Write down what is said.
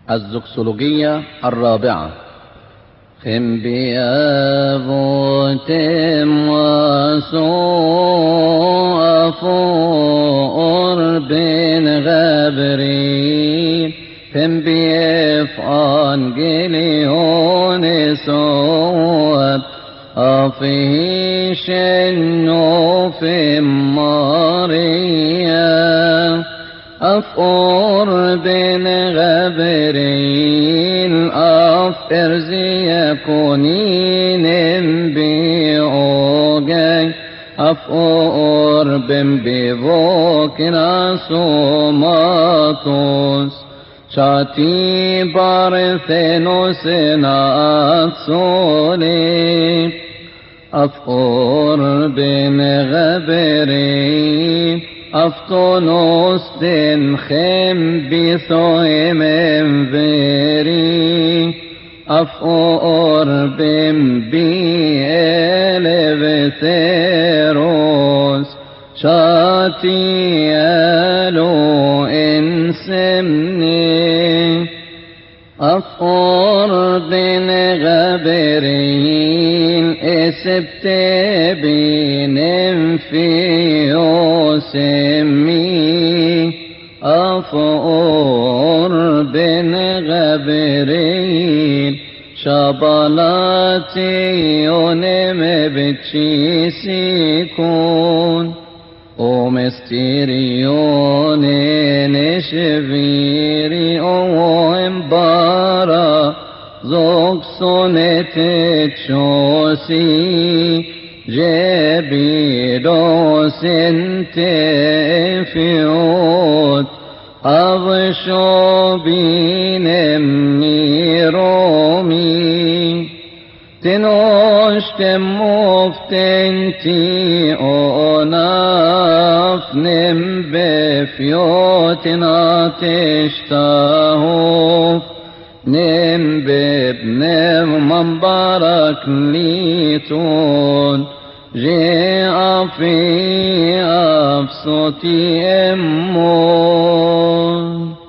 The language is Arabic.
الزوكسولوجية الرابعة. خم بيابوتم وسوء فور بن غبريل خم بيف أنجليون سوء أفيه شنو في ماريا أفور بن غبريل أفر زيكونين بيوغي أفور بن بيفوكنا سوماتوس شاتي بارثينوس ناتسولي أفور بن غبريل أفتونوس تنخم بثوهم انفيري أفور بن بيلبثيروس شاتي ألو إنسمني أفور بن غبريل إسبت بن فيوسمي أفور بن غبريل شبالاتي يونم بتشيسيكون ومستيريون نشفيري ومبارا زوكسونة تشوسي جبيروس انتفيوت أغشو بينمي رومي تنوشتم مفتنتي أونافنم بفيوتنا تشتاهوف نم بابنم مبارك ليتون جاء في أفصتي أمون